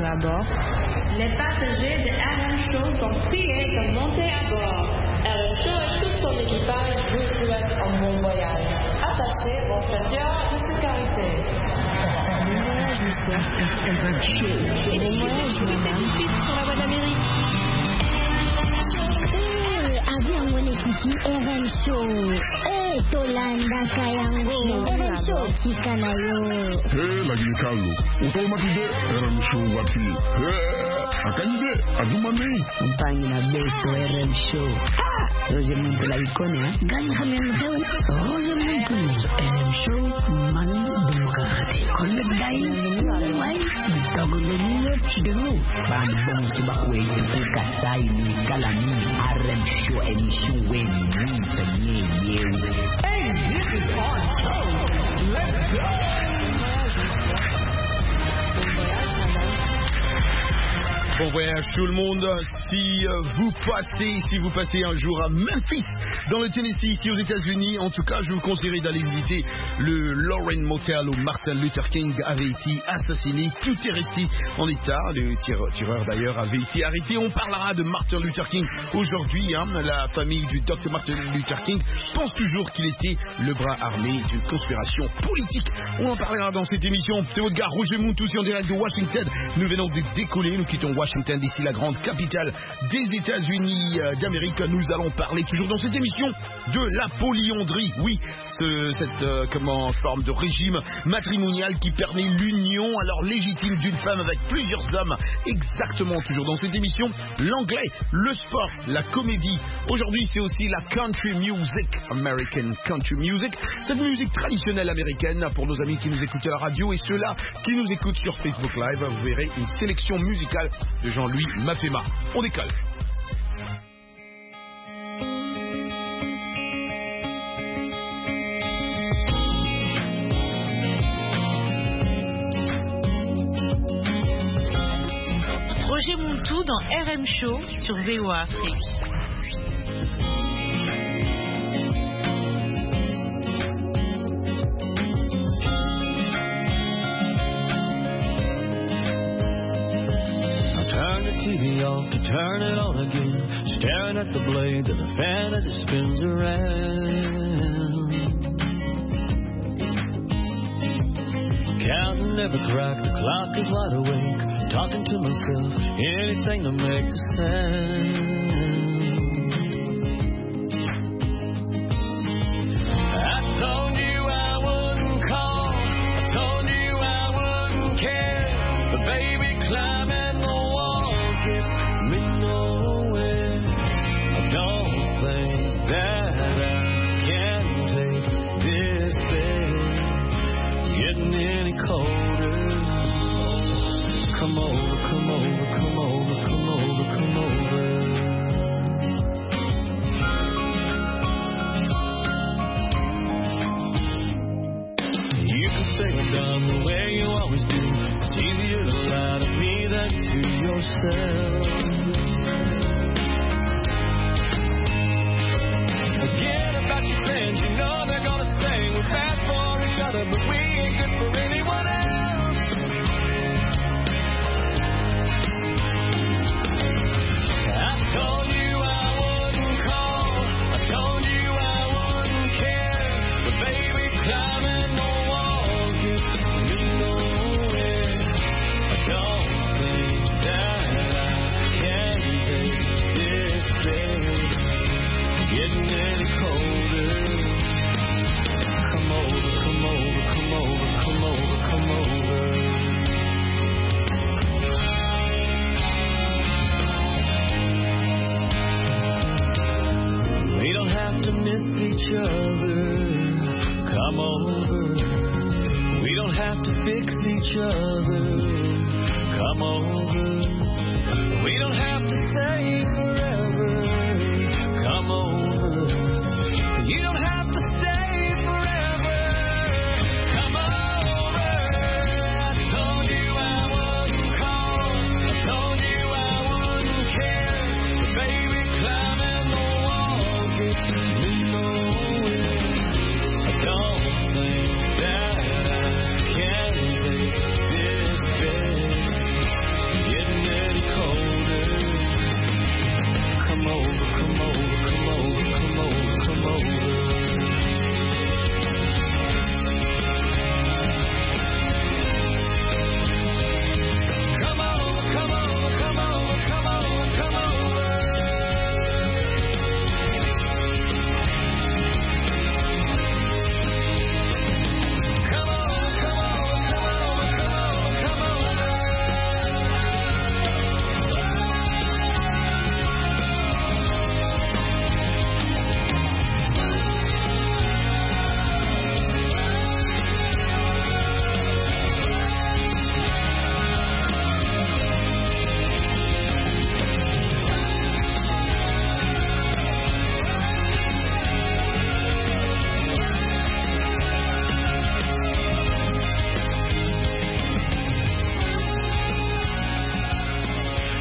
à bord. Les passagers de RM Show sont priés de monter à bord. RM Show et tout son équipage vous souhaitent un bon voyage. Attachez vos ceintures de sécurité. Bon voyage, monsieur. RM Show. Et bon voyage, madame. Sur la voie d'Amérique. Avion mwenyekiti RM Show. Tolanda kayango RM Show kikanayo. Lakini Carlo, utaumatize RM Show wati. Akanyide adumani. Mpangi na beto RM Show. Roger Mumpula ikone. Gani hamemzeu. Roger Mumpula RM Show mani demokrati. Kole dai wai dogo deniyo chidero. Bambong tibakwe yeka sai ni kalani RM Show emission we ni yewe. Hey, this is our show. Let's go. Bon voyage tout le monde. Si vous passez un jour à Memphis, dans le Tennessee, ici aux États-Unis, en tout cas, je vous conseillerais d'aller visiter le Lauren Motel où Martin Luther King avait été assassiné. Tout est resté en état. Le tireur d'ailleurs avait été arrêté. On parlera de Martin Luther King aujourd'hui. La famille du Dr Martin Luther King pense toujours qu'il était le bras armé d'une conspiration politique. On en parlera dans cette émission. C'est votre gars Roger Montousi en direct de Washington. Nous venons de décoller. Nous quittons Washington, d'ici la grande capitale des États-Unis d'Amérique. Nous allons parler toujours dans cette émission de la polyandrie. Oui, cette forme de régime matrimonial qui permet l'union alors légitime d'une femme avec plusieurs hommes. Exactement, toujours dans cette émission, l'anglais, le sport, la comédie. Aujourd'hui, c'est aussi la country music, American country music, cette musique traditionnelle américaine pour nos amis qui nous écoutent à la radio et ceux-là qui nous écoutent sur Facebook Live. Vous verrez une sélection musicale de Jean-Louis Mafema. On décolle. Roger Montou dans RM Show sur VOA Afrique. TV off to turn it on again, staring at the blades of the fan as it spins around. Counting every crack, the clock is wide awake, talking to myself, anything to make a sound. I told you I wouldn't call, I told you I wouldn't care, but baby climbing gets me nowhere. I don't think that I can take this bed getting any colder. Come over, come over, come over, come over, come over. You can say I'm done the way you always do. It's easier to lie to me than to yourself. Forget about your friends, you know they're gonna say we're bad for each other, but we ain't good for anyone else. I told you I wouldn't call, I told you I wouldn't care, but baby climbing the wall gets me nowhere. I don't think that getting any colder. Come over, come over, come over, come over, come over. We don't have to miss each other. Come over. We don't have to fix each other. Come over. We don't have to stay forever. Come over. You don't have to stay forever. Come over. I told you I wouldn't call. I told you I wouldn't care. But baby, climbing the wall gets me nowhere. I don't think that I can take this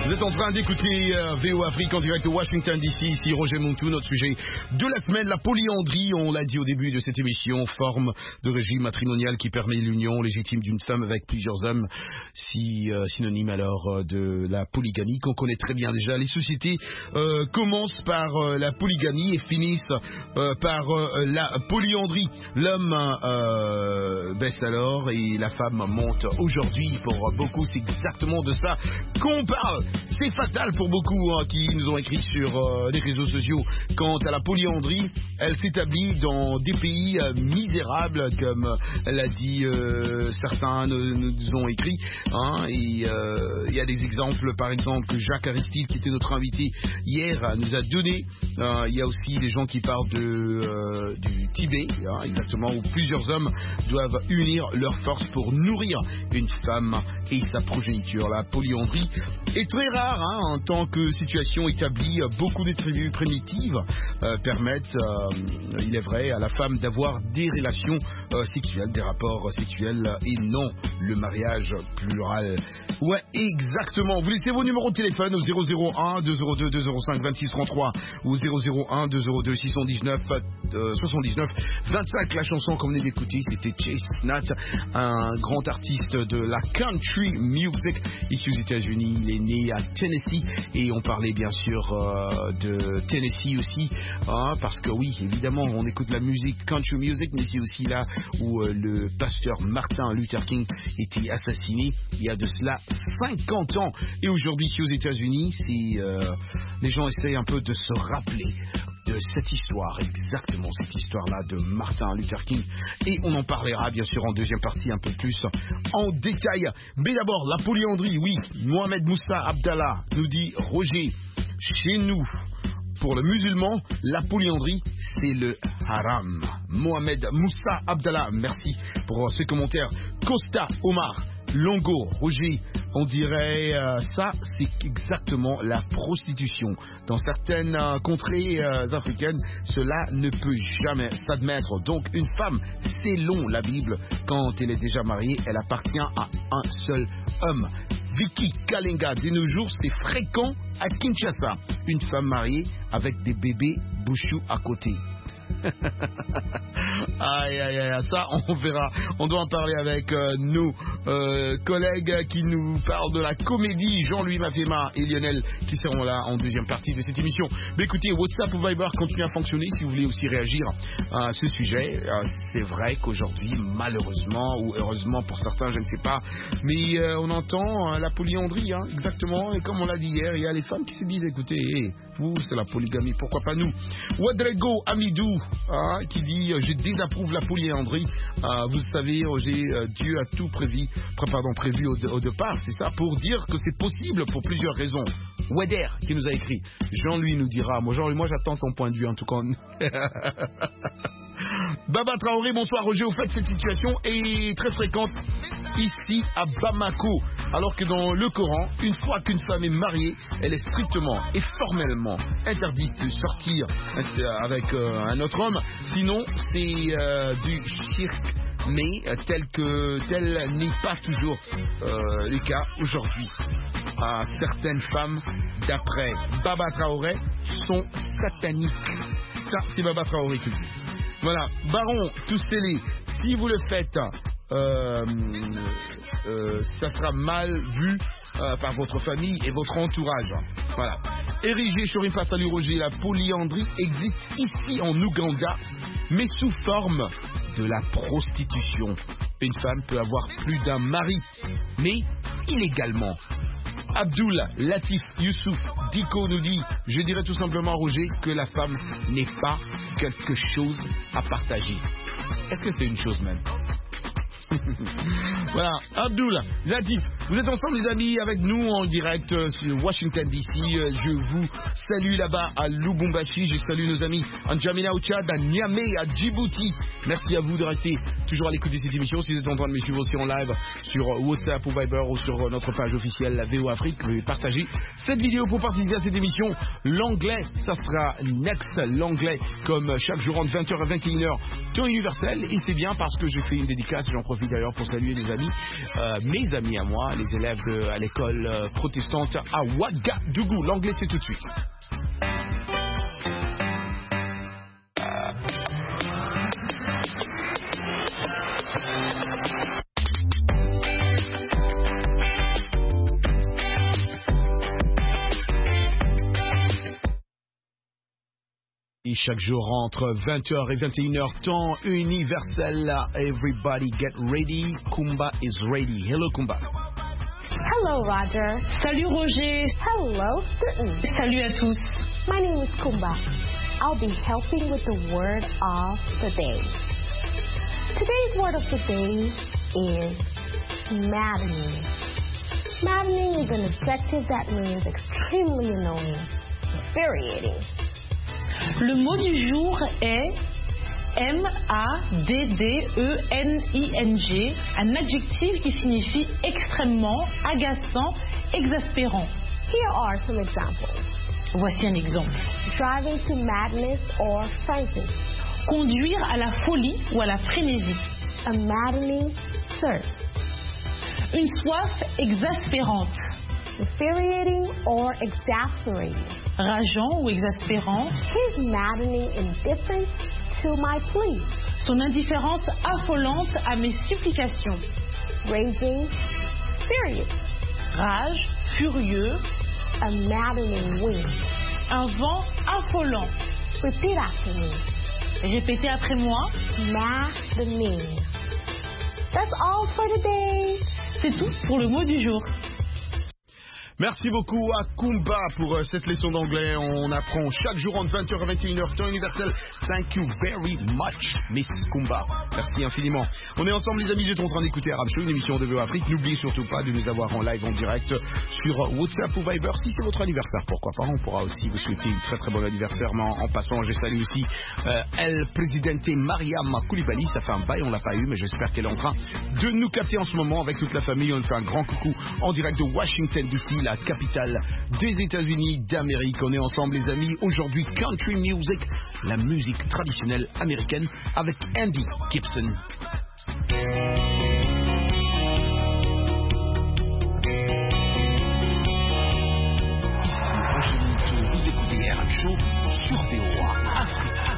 Vous êtes en train d'écouter VO Afrique en direct de Washington DC, ici Roger Montou, notre sujet de la semaine, la polyandrie, on l'a dit au début de cette émission, forme de régime matrimonial qui permet l'union légitime d'une femme avec plusieurs hommes, synonyme alors de la polygamie qu'on connaît très bien déjà. Les sociétés commencent par la polygamie et finissent par la polyandrie. L'homme baisse alors et la femme monte. Aujourd'hui, pour beaucoup, c'est exactement de ça qu'on parle. C'est fatal pour beaucoup qui nous ont écrit sur les réseaux sociaux. Quant à la polyandrie, elle s'établit dans des pays misérables, comme l'a dit certains nous ont écrit. Et il y a des exemples, par exemple, que Jacques Aristide, qui était notre invité hier, nous a donné. Il y a aussi des gens qui parlent du Tibet, exactement, où plusieurs hommes doivent unir leurs forces pour nourrir une femme et sa progéniture. La polyandrie est très rare en tant que situation établie. Beaucoup de tribus primitives permettent, il est vrai, à la femme d'avoir des relations sexuelles, des rapports sexuels et non le mariage plural. Ouais, exactement. Vous laissez vos numéros de téléphone au 001 202 205 26 33 ou 001 202 619 79 25. La chanson qu'on venait d'écouter, c'était Chestnut, un grand artiste de la country music ici aux États-Unis. Il est né à Tennessee et on parlait bien sûr de Tennessee aussi, parce que oui, évidemment, on écoute la musique country music, mais c'est aussi là où le pasteur Martin Luther King était assassiné il y a de cela 50 ans. Et aujourd'hui, ici aux États-Unis, les gens essayent un peu de se rappeler de cette histoire, exactement cette histoire-là de Martin Luther King. Et on en parlera bien sûr en deuxième partie un peu plus en détail. Mais d'abord, la polyandrie, oui. Mohamed Moussa Abdallah nous dit, Roger, chez nous, pour le musulman, la polyandrie, c'est le haram. Mohamed Moussa Abdallah, merci pour ce commentaire. Costa Omar Longo, Roger, on dirait ça, c'est exactement la prostitution. Dans certaines contrées africaines, cela ne peut jamais s'admettre. Donc une femme, selon la Bible, quand elle est déjà mariée, elle appartient à un seul homme. Vicky Kalenga, de nos jours, c'est fréquent à Kinshasa. Une femme mariée avec des bébés bouchous à côté. Aïe, aïe, aïe, ça on verra. On doit en parler avec nos collègues qui nous parlent de la comédie, Jean-Louis Mafema et Lionel, qui seront là en deuxième partie de cette émission. Mais écoutez, WhatsApp ou Viber continue à fonctionner si vous voulez aussi réagir à ce sujet. C'est vrai qu'aujourd'hui, malheureusement ou heureusement pour certains, je ne sais pas, mais on entend la polyandrie, exactement. Et comme on l'a dit hier, il y a les femmes qui se disent, écoutez, vous, c'est la polygamie, pourquoi pas nous? Wadrego Amidou qui dit, je désapprouve la polyandrie. Vous savez, Dieu a tout prévu au départ, c'est ça, pour dire que c'est possible pour plusieurs raisons. Weder qui nous a écrit, Jean-Louis nous dira, moi j'attends ton point de vue en tout cas. Baba Traoré, bonsoir Roger. Au fait, cette situation est très fréquente ici à Bamako, alors que dans le Coran, une fois qu'une femme est mariée, elle est strictement et formellement interdite de sortir avec un autre homme, sinon c'est du shirk. Mais tel n'est pas toujours le cas aujourd'hui. Certaines femmes, d'après Baba Traoré, sont sataniques. Ça, c'est Baba Traoré qui dit. Voilà, Baron Toustélé, si vous le faites, ça sera mal vu par votre famille et votre entourage. Voilà. Érigé Chorimpa, salut Roger, la polyandrie existe ici en Ouganda, mais sous forme de la prostitution. Une femme peut avoir plus d'un mari, mais illégalement. Abdul Latif Youssouf Diko nous dit, je dirais tout simplement Roger que la femme n'est pas quelque chose à partager. Est-ce que c'est une chose même? Voilà, Abdul Latif, vous êtes ensemble les amis avec nous en direct sur Washington DC. Je vous salue là-bas à Lubumbashi. Je salue nos amis en N'Djamena au Tchad, à Niamey, à Djibouti. Merci à vous de rester toujours à l'écoute de cette émission. Si vous êtes en train de me suivre aussi en live sur WhatsApp ou Viber ou sur notre page officielle la VO Afrique, vous pouvez partager cette vidéo pour participer à cette émission. L'anglais, ça sera next, l'anglais, comme chaque jour entre 20h et 21h, temps universel. Et c'est bien parce que je fais une dédicace, j'en profite d'ailleurs pour saluer les amis, mes amis à moi, les élèves à l'école protestante à Ouagadougou. L'anglais, c'est tout de suite. Et chaque jour entre 20h et 21h, temps universel. Everybody get ready. Kumba is ready. Hello Kumba. Hello Roger. Salut Roger. Hello Sutton. Salut à tous. My name is Kumba. I'll be helping with the word of the day. Today's word of the day is maddening. Maddening is an adjective that means extremely annoying, infuriating. Le mot du jour est maddening, un adjectif qui signifie extrêmement, agaçant, exaspérant. Here are some examples. Voici un exemple. Driving to madness or frenzy. Conduire à la folie ou à la frénésie. A maddening thirst. Une soif exaspérante. Infuriating or exasperating. Rageant ou exaspérant. His maddening indifference to my plea. Son indifférence affolante à mes supplications. Raging, furious. Rage, furieux. A maddening wind. Un vent affolant. Repeat after me. Répétez après moi. Maddening. That's all for today. C'est tout pour le mot du jour. Merci beaucoup à Kumba pour cette leçon d'anglais. On apprend chaque jour entre 20h et 21h, temps universel. Thank you very much, Miss Kumba. Merci infiniment. On est ensemble, les amis. J'étais en train d'écouter Arab Show, une émission de VO Afrique. N'oubliez surtout pas de nous avoir en live, en direct sur WhatsApp ou Viber. Si c'est votre anniversaire, pourquoi pas. On pourra aussi vous souhaiter une très très bonne anniversaire. Mais en passant, je salue aussi El Presidente Mariam Koulibaly. Ça fait un bail, on l'a pas eu, mais j'espère qu'elle est en train de nous capter en ce moment avec toute la famille. On lui fait un grand coucou en direct de Washington DC, la capitale des États-Unis d'Amérique. On est ensemble, les amis. Aujourd'hui, country music, la musique traditionnelle américaine avec Andy Gibson. Vous écoutez Arab Show sur VOA Afrique.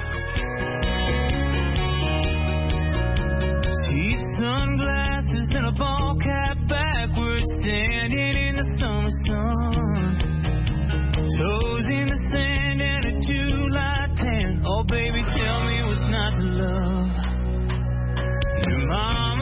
Sunglasses and a ball cap backwards, standing in the summer sun. Toes in the sand and a July tan. Oh, baby, tell me what's not to love. Your mama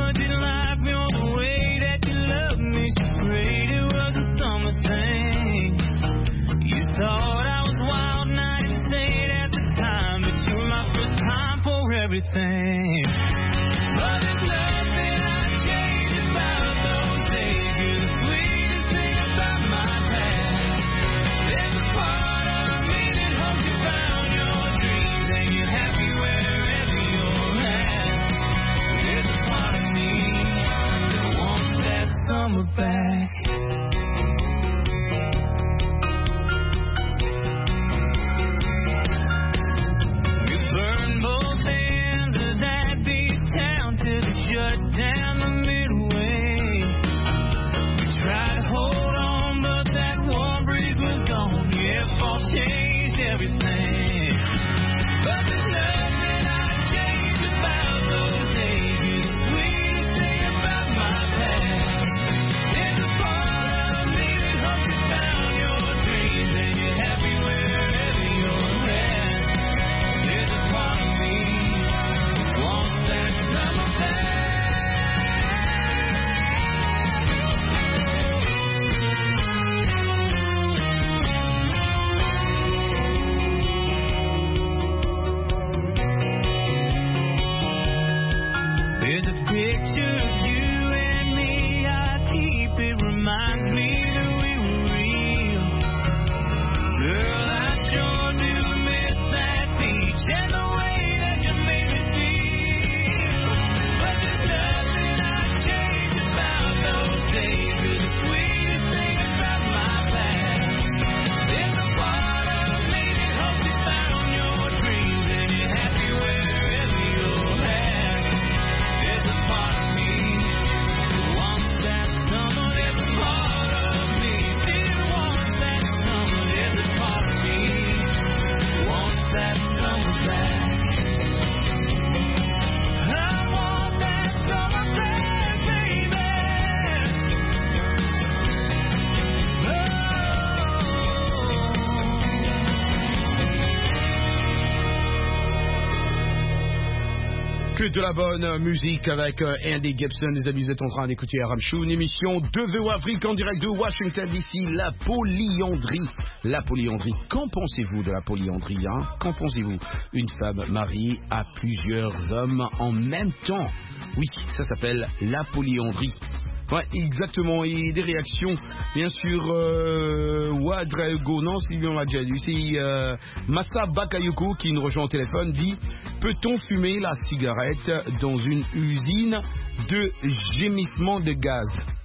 Que de la bonne musique avec Andy Gibson. Les amis, vous êtes en train d'écouter RM Show, une émission de VO Afrique en direct de Washington DC. La polyandrie. La polyandrie. Qu'en pensez-vous de la polyandrie, hein? Qu'en pensez-vous? Une femme mariée à plusieurs hommes en même temps. Oui, ça s'appelle la polyandrie. Ouais, exactement. Et des réactions, bien sûr, Ouadrago, non, si on l'a déjà dit. C'est Massa Bakayoko qui nous rejoint au téléphone, dit: peut-on fumer la cigarette dans une usine de gémissement de gaz?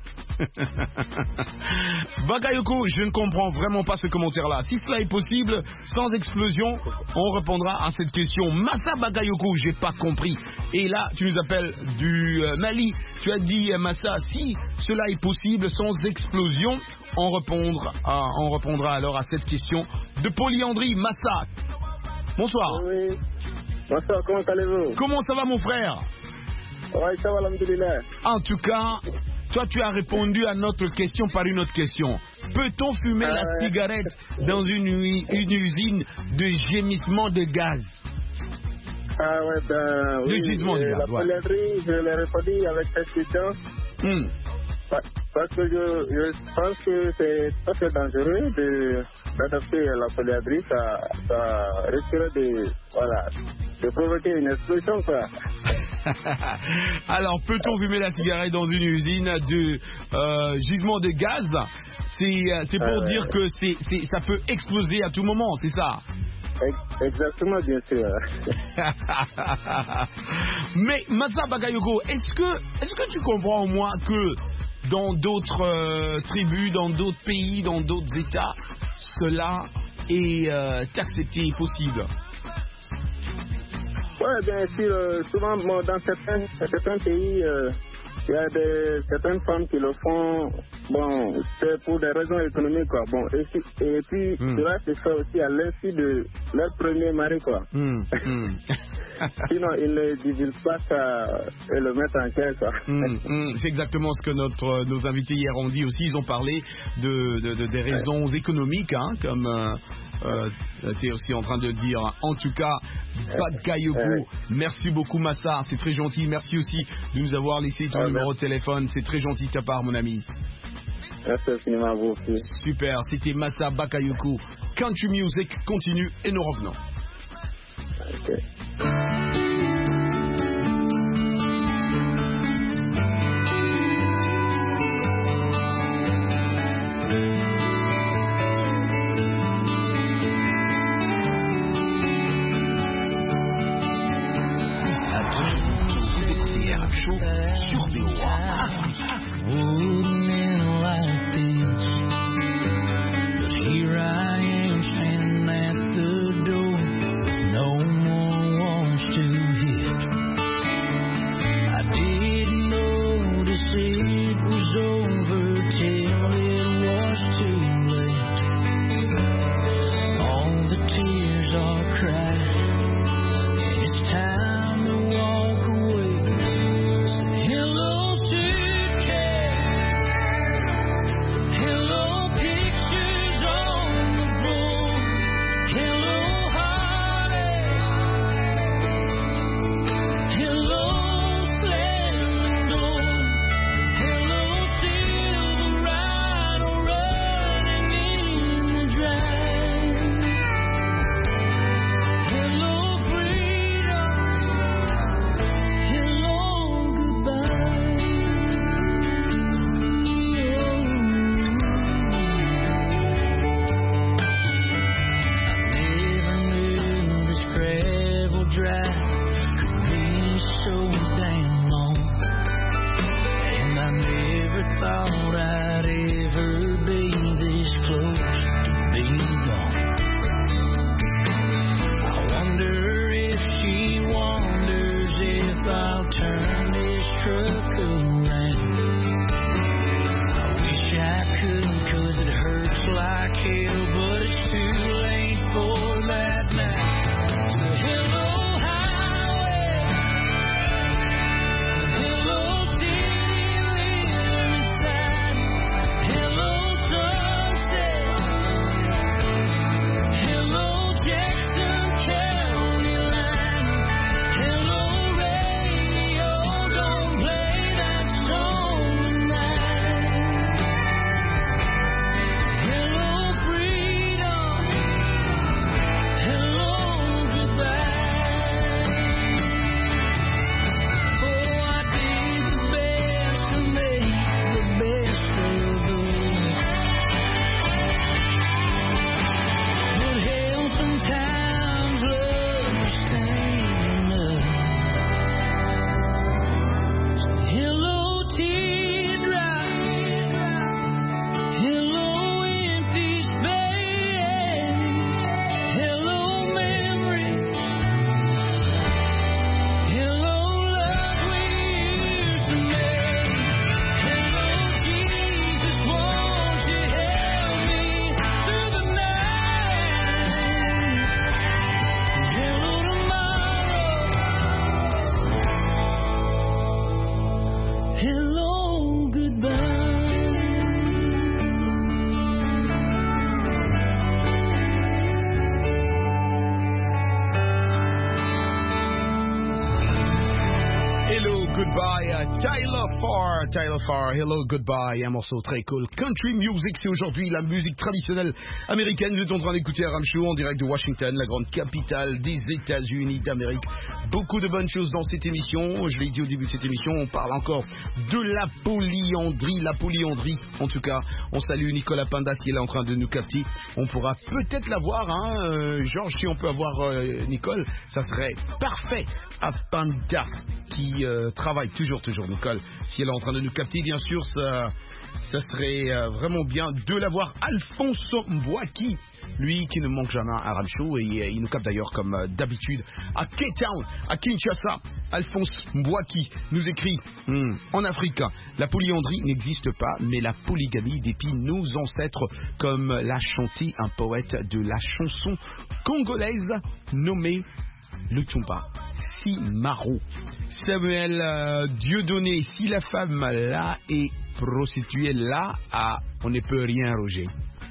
Bakayoko, je ne comprends vraiment pas ce commentaire-là. Si cela est possible, sans explosion, on répondra à cette question. Massa Bakayoko, j'ai pas compris. Et là, tu nous appelles du Mali. Tu as dit, Massa, si cela est possible, sans explosion, on répondra alors à cette question de polyandrie. Massa, bonsoir. Oui. Bonsoir, comment allez-vous? Comment ça va, mon frère? Oui, ça va, alhamdoulilah. En tout cas, toi, tu as répondu à notre question par une autre question. Peut-on fumer la cigarette dans une usine de gémissement de gaz? Ah ouais, ben oui. Le gisement de gaz, la polyandrie, je l'ai répondu avec cette question. Parce que je pense que c'est très dangereux d'adopter la polyandrie. Ça risquerait de provoquer une explosion, quoi. Alors, peut-on fumer la cigarette dans une usine de gisement de gaz? C'est pour dire que ça peut exploser à tout moment, c'est ça? Exactement, bien sûr. Mais Massa Bakayoko, est-ce que tu comprends au moins que dans d'autres tribus, dans d'autres pays, dans d'autres États, cela est accepté et possible? Oui, bien sûr. Souvent, dans certains pays, il y a certaines femmes qui le font. Bon, c'est pour des raisons économiques, quoi. Bon, et puis cela se fait aussi à l'insu de leur premier mari, quoi. Sinon, ils ne divulguent pas ça et le mettent en caisse, quoi. C'est exactement ce que nos invités hier ont dit aussi. Ils ont parlé des raisons économiques, hein, comme tu es aussi en train de dire. En tout cas, Bakayoko, merci beaucoup, Massa, c'est très gentil. Merci aussi de nous avoir laissé ton numéro de téléphone. C'est très gentil de ta part, mon ami. Merci infiniment à vous aussi. Super, c'était Massa Bakayoko. Country Music continue et nous revenons. Okay. Sur VOA Goodbye, Tyler Farr, Hello Goodbye, un morceau très cool. Country Music, c'est aujourd'hui la musique traditionnelle américaine. Vous êtes en train d'écouter Aram Show en direct de Washington, la grande capitale des États-Unis d'Amérique. Beaucoup de bonnes choses dans cette émission. Je l'ai dit au début de cette émission, on parle encore de la polyandrie. En tout cas, on salue Nicolas Panda qui est là en train de nous capter. On pourra peut-être l'avoir, Georges, si on peut avoir Nicole, ça serait parfait. À Panda qui travaille toujours Nicole. Si elle est en train de nous capter, bien sûr, ça serait vraiment bien de l'avoir. Alphonse Mbouaki, lui qui ne manque jamais à Aram Show, et il nous capte d'ailleurs comme d'habitude à Cape Town, à Kinshasa. Alphonse Mbouaki nous écrit en Afrique, la polyandrie n'existe pas, mais la polygamie dépit nos ancêtres, comme l'a chanté un poète de la chanson congolaise nommé le Tumba. Maro. Samuel Dieudonné, si la femme là est prostituée là, on ne peut rien, Roger.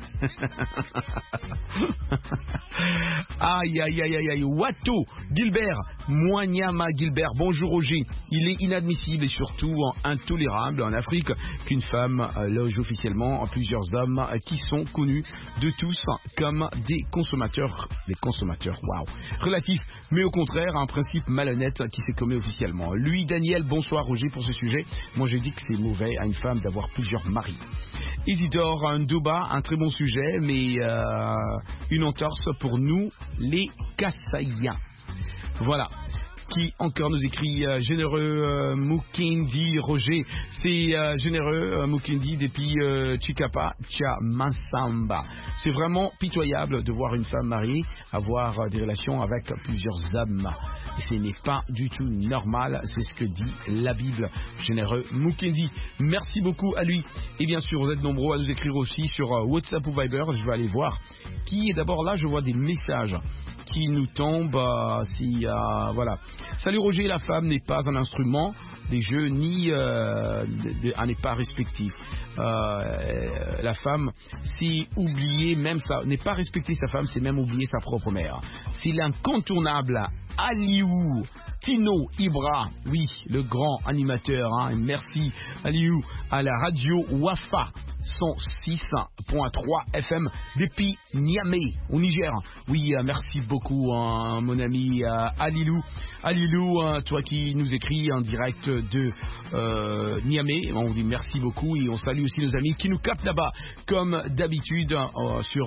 Aïe. Wato Gilbert, Moignama Gilbert, bonjour Roger. Il est inadmissible et surtout intolérable en Afrique qu'une femme loge officiellement plusieurs hommes qui sont connus de tous comme des consommateurs. Les consommateurs, waouh. Relatif, mais au contraire, un principe malhonnête qui s'est commis officiellement. Lui, Daniel, bonsoir Roger pour ce sujet. Moi, je dis que c'est mauvais à une femme d'avoir plusieurs maris. Isidore Ndouba, un très bon sujet, mais une entorse pour nous, les Kassaïens. Voilà. Qui encore nous écrit généreux Mukendi Roger, c'est généreux Mukendi depuis Chikapa Mansamba. C'est vraiment pitoyable de voir une femme mariée avoir des relations avec plusieurs hommes. Et ce n'est pas du tout normal, c'est ce que dit la Bible. Généreux Mukendi, merci beaucoup à lui. Et bien sûr, vous êtes nombreux à nous écrire aussi sur WhatsApp ou Viber. Je vais aller voir qui est d'abord là. Je vois des messages qui nous tombent. Voilà. Salut Roger, la femme n'est pas un instrument des jeux ni n'est pas respectif. La femme, c'est oublier même ça, n'est pas respecter sa femme, c'est même oublier sa propre mère. C'est l'incontournable Aliou Tino Ibra, oui, le grand animateur, merci Aliou, à la radio Wafa 106.3 FM depuis Niamey au Niger. Oui, merci beaucoup mon ami Alilou, toi qui nous écris en direct de Niamey. On vous dit merci beaucoup et on salue aussi nos amis qui nous captent là-bas comme d'habitude sur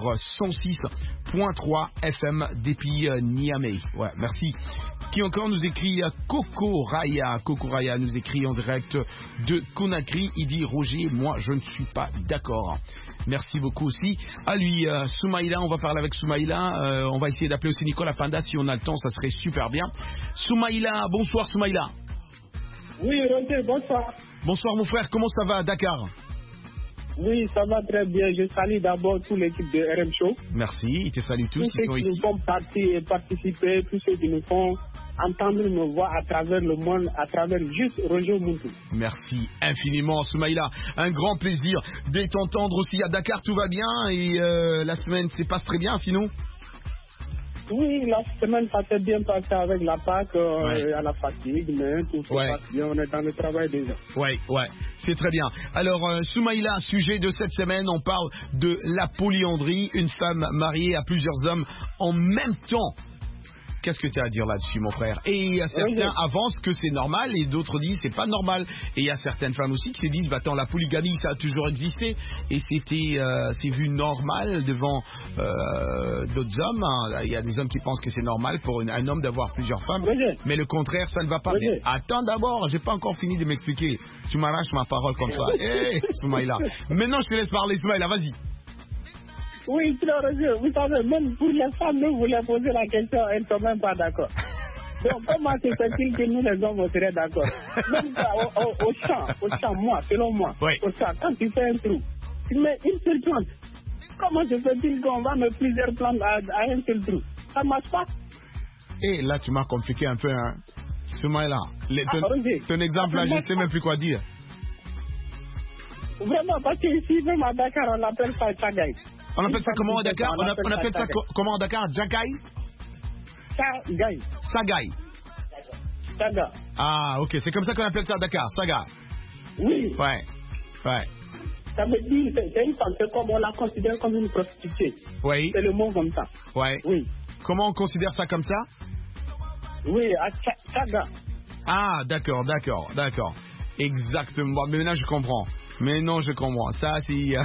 106.3 FM depuis Niamey. Ouais, merci. Qui encore nous écrit Coco Raya nous écrit en direct de Conakry. Il dit Roger, moi je ne suis pas d'accord. Merci beaucoup aussi à lui. Soumaïla, on va parler avec Soumaïla. On va essayer d'appeler aussi Nicolas Panda si on a le temps, ça serait super bien. Soumaïla, bonsoir Soumaïla. Oui Roger, bonsoir. Bonsoir mon frère, comment ça va à Dakar? Oui, ça va très bien. Je salue d'abord toute l'équipe de RM Show. Merci, ils te saluent tous. Tous ceux qui nous font participer, tous ceux qui nous font entendre nos voix à travers le monde, à travers juste Roger Moutou. Merci infiniment, Soumaïla. Un grand plaisir de t'entendre aussi à Dakar. Tout va bien et la semaine se passe très bien sinon? Oui, la semaine ça s'est bien passé avec la Pâques, à la fatigue, mais tout se passe bien, on est dans le travail déjà. Ouais, c'est très bien. Alors, Soumaïla, sujet de cette semaine, on parle de la polyandrie, une femme mariée à plusieurs hommes en même temps. Qu'est-ce que tu as à dire là-dessus, mon frère? Et certains avancent que c'est normal et d'autres disent c'est pas normal. Et il y a certaines femmes aussi qui se disent bah attends, la polygamie ça a toujours existé et c'est vu normal devant d'autres hommes. Il y a des hommes qui pensent que c'est normal pour un homme d'avoir plusieurs femmes, mais le contraire ça ne va pas. Mais attends d'abord, j'ai pas encore fini de m'expliquer. Tu m'arraches ma parole comme ça. Hé, Soumaïla. Maintenant je te laisse parler, Soumaïla, vas-y. Oui, Roger, vous savez, même pour les femmes, nous voulons poser la question, elles ne sont même pas d'accord. Donc, comment se fait-il que nous, les hommes, on serait d'accord? Même au champ, moi, selon moi, au champ, quand tu fais un trou, tu mets une seule plante. Comment se fait-il qu'on va mettre plusieurs plantes à un seul trou? Ça ne marche pas. Et là, tu m'as compliqué un peu, hein. Soumaïla, ton exemple, là, je ne sais même plus quoi dire. Vraiment, parce qu'ici, même à Dakar, on l'appelle ça Chagaï. On appelle ça comment à Dakar? On appelle ça comment à Dakar? Jagaï? Sagaï. Sagaï. Saga. Ah, ok, c'est comme ça qu'on appelle ça à Dakar, Saga. Oui. Ouais. Ça veut dire que c'est une femme, c'est comme on la considère comme une prostituée. Oui. C'est le mot comme ça. Ouais. Oui. Comment on considère ça comme ça? Oui, à Saga. Ah, d'accord. Exactement. Mais maintenant, je comprends. Ça, c'est...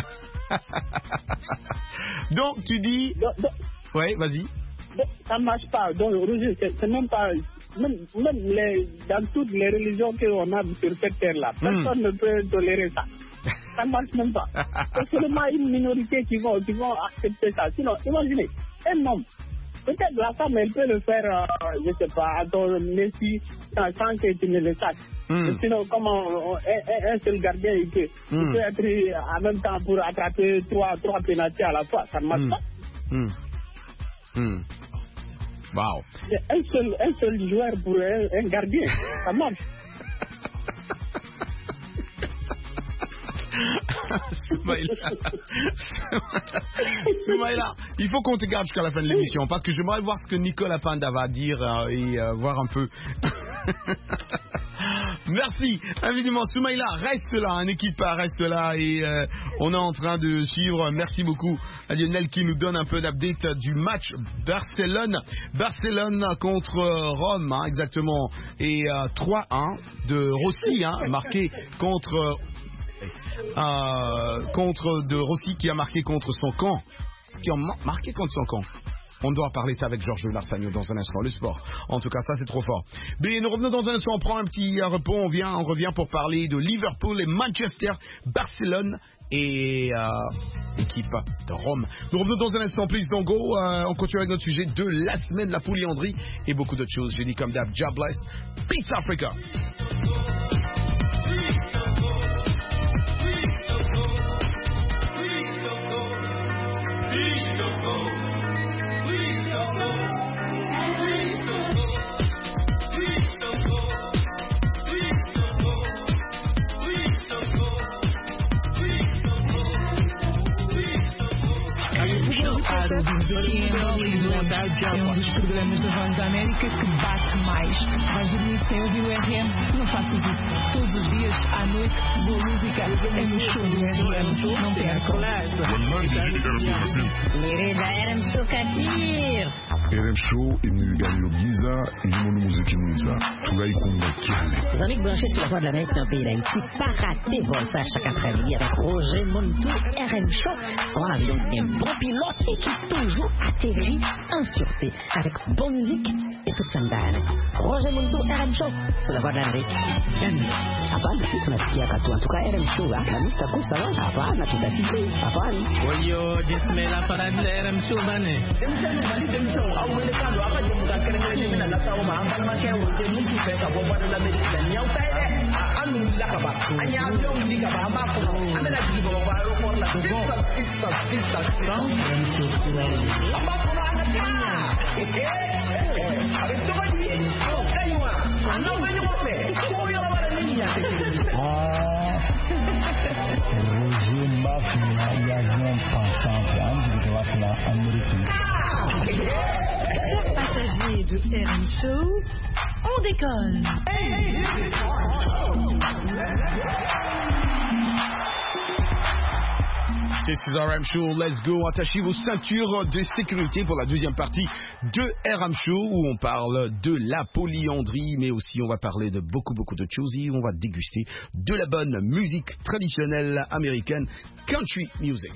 Donc, tu dis... Oui, vas-y. Ça ne marche pas. Donc, Roger, c'est même pas... Même dans toutes les religions qu'on a sur cette terre-là, personne ne peut tolérer ça. Ça ne marche même pas. C'est seulement une minorité qui vont accepter ça. Sinon, imaginez, un homme, peut-être la femme, elle peut le faire, je ne sais pas, à ton messie, sans que tu ne le saches. Sinon, comment un seul gardien, il peut être en même temps pour attraper trois pénalités à la fois. Ça ne marche pas. Wow. C'est un seul joueur pour un gardien. Ça marche. Soumaïla, il faut qu'on te garde jusqu'à la fin de l'émission parce que j'aimerais voir ce que Nicolas Panda va dire et voir un peu. Merci infiniment. Soumaïla, reste là, un équipe reste là et on est en train de suivre. Merci beaucoup à Lionel qui nous donne un peu d'update du match Barcelone contre Rome, hein, exactement, et 3-1 de Rossi, hein, marqué contre de Rossi qui a marqué contre son camp. On doit parler ça avec Georges Larsagno dans un instant. Le sport, en tout cas, ça c'est trop fort. Mais nous revenons dans un instant, on prend un petit repos, on revient pour parler de Liverpool et Manchester, Barcelone et équipe de Rome. Nous revenons dans un instant, please don't go. On continue avec notre sujet de la semaine, la polyandrie et beaucoup d'autres choses. J'ai dit comme d'hab, God bless. Peace Africa. É um dos programas da Voz da América que bate mais. Vais dormir sem ouvir o RM? Não faças isso. Todos os dias, à noite, boa música. É no show do RM. Não percam. Lirida RM Show Katir. RM Show imegani Giza ilimono muziki mwiza tunaikunda cyane. Les amis branchés sur la Voix de l'Amérique dans le pays d'Haïti, pas rater Voltaire chaque après-midi avec Roger Montou, RM Show. On a donc un bon pilote et qui toujours atterrit en sûreté avec bonne musique et toute sa madame. Roger Montou, RM Show sur la Voix de l'Amérique. Hapana, si tunasikia katu. En tout cas, RM Show, la mista kusa wa. Hapana, tutasikia. Hapana. Oyo, jismela para RM Show bane. Chers passagers de RM Show, on décolle. This is RM Show, let's go. Attachez vos ceintures de sécurité pour la deuxième partie de RM Show où on parle de la polyandrie, mais aussi on va parler de beaucoup d'autres choses et on va déguster de la bonne musique traditionnelle américaine, country music.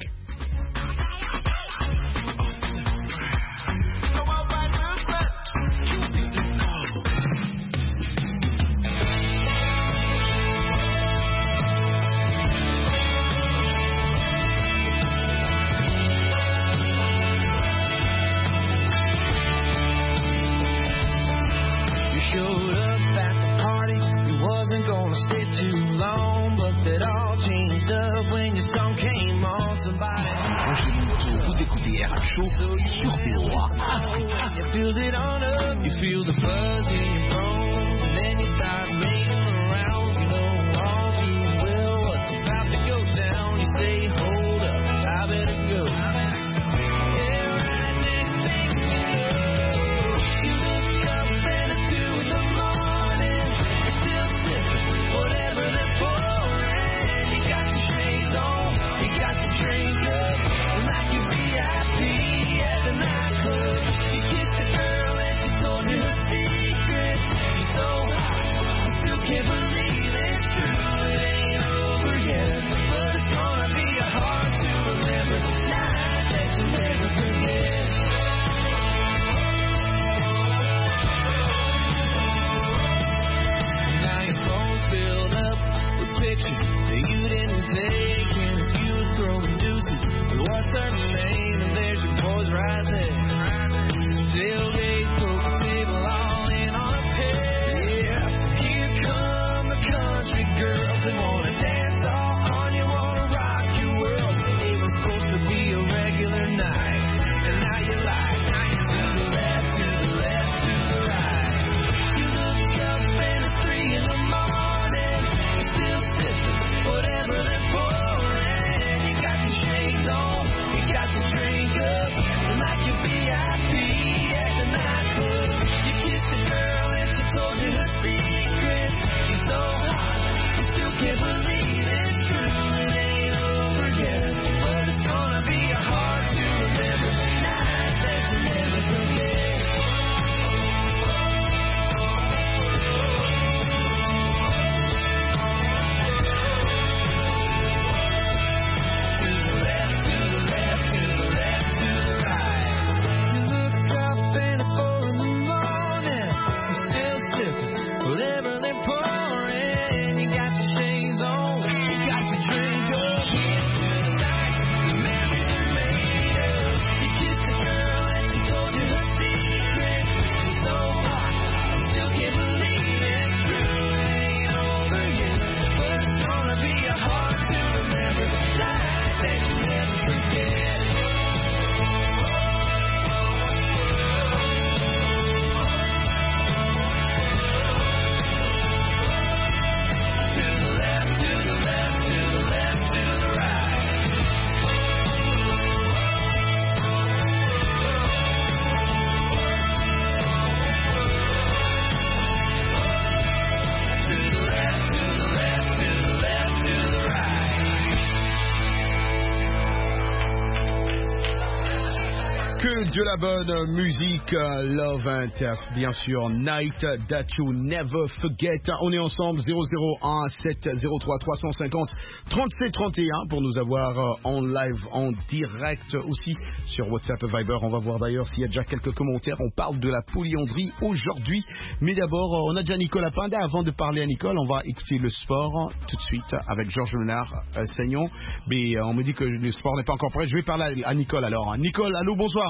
Que de la bonne musique, Love and Death, bien sûr, Night That You Never Forget. On est ensemble, 001 703 350 37 31 pour nous avoir en live, en direct aussi sur WhatsApp Viber. On va voir d'ailleurs s'il y a déjà quelques commentaires. On parle de la polyandrie aujourd'hui. Mais d'abord, on a déjà Nicole Apinda. Avant de parler à Nicole, on va écouter le sport tout de suite avec Georges Lénard-Seignon. Mais on me dit que le sport n'est pas encore prêt. Je vais parler à Nicole alors. Nicole, allô, bonsoir.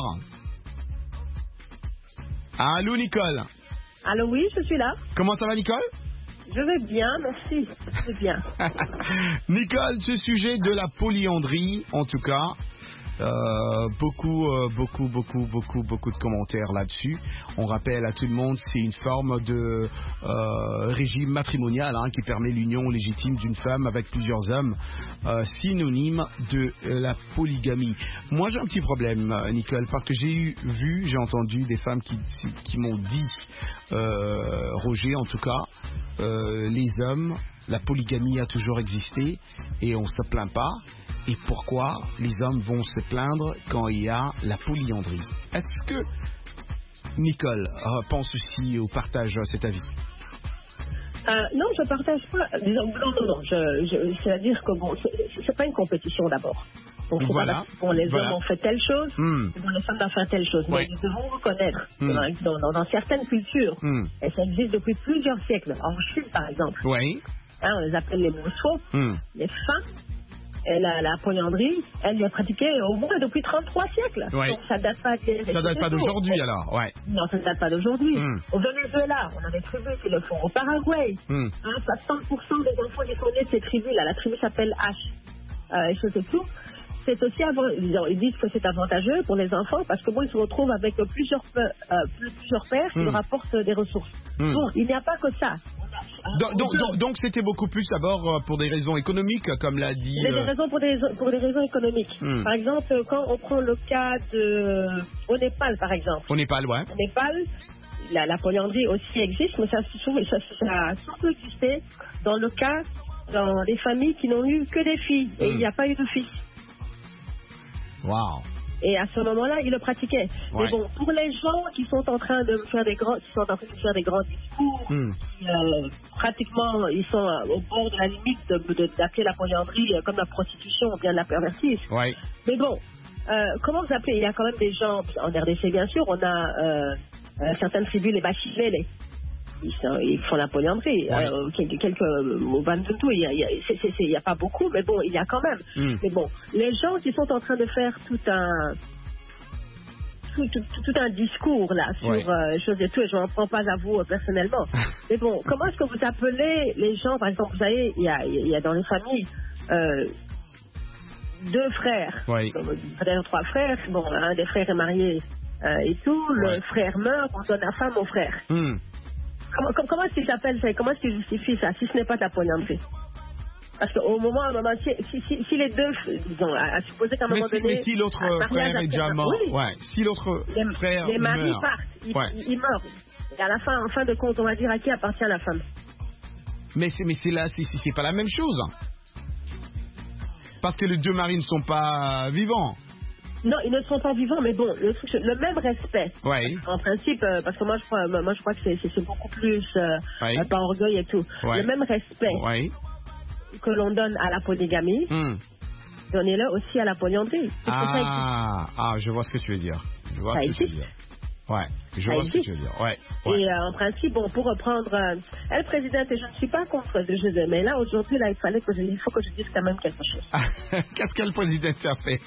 Allô, Nicole. Allô, oui, je suis là. Comment ça va, Nicole? Je vais bien, merci. Je vais bien. Nicole, ce sujet de la polyandrie, en tout cas, beaucoup de commentaires là-dessus. On rappelle à tout le monde, c'est une forme de régime matrimonial qui permet l'union légitime d'une femme avec plusieurs hommes, synonyme de la polygamie. Moi, j'ai un petit problème, Nicole, parce que j'ai entendu des femmes qui m'ont dit, Roger, en tout cas, les hommes, la polygamie a toujours existé et on se plaint pas. Et pourquoi les hommes vont se plaindre quand il y a la polyandrie? Est-ce que Nicole pense aussi ou partage cet avis? Non, je partage pas. Non. C'est-à-dire que bon, c'est pas une compétition d'abord. Donc voilà. Les hommes ont fait telle chose, les femmes doivent faire telle chose. Mais nous devons reconnaître que dans certaines cultures, et ça existe depuis plusieurs siècles. En Chine, par exemple, on les appelle les mousseaux, les femmes. Et la polyandrie, elle est pratiquée au moins depuis 33 siècles. Donc ça date pas d'aujourd'hui alors. Ouais. Non, ça ne date pas d'aujourd'hui. Au Venezuela, on a des tribus qui le font. Au Paraguay, 60% des enfants qui sont nés de ces tribus-là, la tribu s'appelle H. Et c'est tout. C'est aussi ils disent que c'est avantageux pour les enfants parce que ils se retrouvent avec plusieurs pères qui leur apportent des ressources. Bon, il n'y a pas que ça. Donc c'était beaucoup plus d'abord pour des raisons économiques, comme l'a dit. Pour des raisons économiques. Par exemple, quand on prend le cas au Népal, par exemple. Au Népal, ouais. Au Népal, la polyandrie aussi existe, mais ça a surtout existé dans des familles qui n'ont eu que des filles et il n'y a pas eu de fils. Wow. Et à ce moment-là, ils le pratiquaient. Mais bon, pour les gens qui sont en train de faire des grands discours, pratiquement, ils sont au bord de la limite d'appeler la polyandrie comme la prostitution ou bien la perversion. Mais bon, comment vous appelez? Il y a quand même des gens, en RDC bien sûr, on a certaines tribus, les Bachilele. Ils font la polyandrie. Quelques au Bantutu, il n'y a pas beaucoup, mais bon, il y a quand même. Mais bon, les gens qui sont en train de faire tout un discours là sur choses et tout, et je n'en prends pas à vous personnellement. Mais bon, comment est-ce que vous appelez les gens, par exemple, vous savez, il y a dans les familles 2 frères, peut-être 3 frères. Bon, un des frères est marié et tout. Le frère meurt, on donne la femme au frère. Comment est-ce qu'il s'appelle ça? Comment est-ce qu'il justifie ça si ce n'est pas ta polyandrie? Parce qu'au moment, si les deux, disons, à supposer qu'à un moment donné... Mais si l'autre frère est déjà mort, si l'autre frère les maris partent, ils meurent. Et à la fin, en fin de compte, on va dire à qui appartient la femme. Mais c'est pas la même chose. Parce que les 2 maris ne sont pas vivants. Non, ils ne sont pas vivants, mais bon, le même respect. En principe, parce que moi je crois que c'est beaucoup plus par orgueil et tout. Le même respect que l'on donne à la polygamie, donnez-le aussi à la polyandrie. Je vois ce que tu veux dire. Je vois ce que tu veux dire. Je vois ce que tu veux dire. Et en principe, bon, pour reprendre, elle présidente, et je ne suis pas contre le jeu de, mais là aujourd'hui, là, il faut que je dise quand même quelque chose. Qu'est-ce que le président a fait?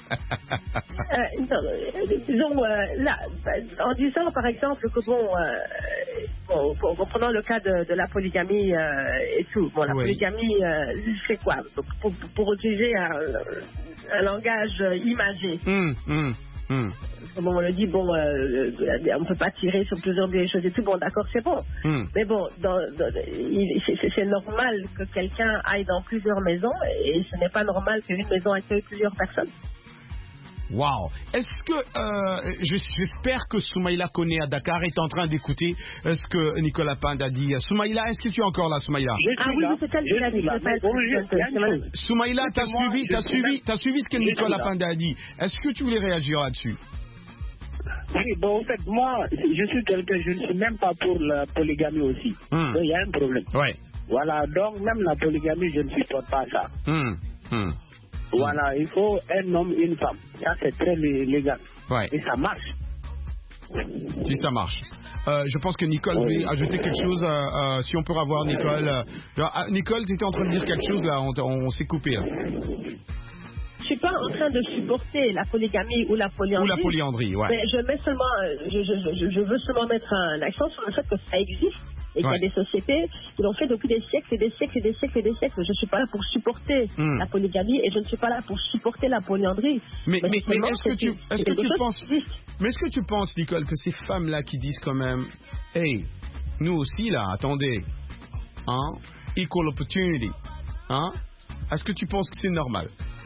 Disons, là, en disant par exemple que prenons le cas de la polygamie et tout. Bon, la polygamie, c'est quoi? Pour utiliser un langage imagé. Comme on le dit, bon, on ne peut pas tirer sur plusieurs choses et tout. Bon, d'accord, c'est bon. Mais bon, c'est normal que quelqu'un aille dans plusieurs maisons et ce n'est pas normal qu'une maison accueille plusieurs personnes. Wow. Est-ce que, j'espère que Soumaïla Koné à Dakar est en train d'écouter ce que Nicolas Pinde a dit. Soumaïla, est-ce que tu es encore là, Soumaïla? Oui, c'est elle qui l'a dit. Soumaïla, t'as suivi ce que Nicolas Pinde a dit. Est-ce que tu voulais réagir là-dessus? Oui, bon, en fait, moi, je suis quelqu'un, je ne suis même pas pour la polygamie aussi. Donc, il y a un problème. Ouais. Voilà, donc même la polygamie, je ne supporte pas ça. Voilà, il faut un homme, une femme. Ça, c'est très légal. Ouais. Et ça marche. Si ça marche. Je pense que Nicole voulait ajouter quelque chose. Si on peut revoir Nicole. Nicole, tu étais en train de dire quelque chose là, on s'est coupé là. Je suis pas en train de supporter la polygamie ou la polyandrie. Ou la polyandrie, ouais. Mais je mets seulement, je veux seulement mettre un accent sur le fait que ça existe et qu'il y a des sociétés qui l'ont fait depuis des siècles et des siècles et des siècles et des siècles. Je ne suis pas là pour supporter la polygamie et je ne suis pas là pour supporter la polyandrie. Mais est-ce que tu penses, Nicole, que ces femmes-là qui disent quand même, hey, nous aussi là, attendez, hein, equal opportunity, hein, est-ce que tu penses que c'est normal?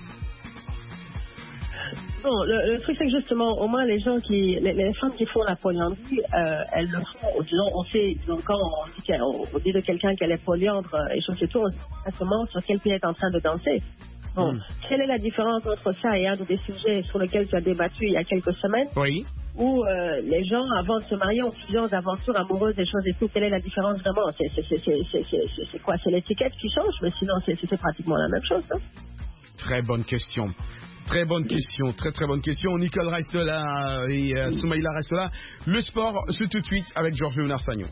Non, le truc c'est que justement, au moins les femmes qui font la polyandrie, elles le font. Disons, on sait, quand on dit de quelqu'un qu'elle est polyandre et chose et tout, on sait exactement sur quel pied elle est en train de danser. Bon, quelle est la différence entre ça et un des sujets sur lesquels tu as débattu il y a quelques semaines? Oui. Où les gens, avant de se marier, ont plusieurs aventures amoureuses, des choses et tout. Quelle est la différence vraiment? C'est quoi? C'est l'étiquette qui change, mais sinon c'est pratiquement la même chose. Hein? Très bonne question. Très bonne question, très bonne question. Nicole reste là et Soumaïla reste là. Le sport, c'est tout de suite avec Georges Léonard Sagnon.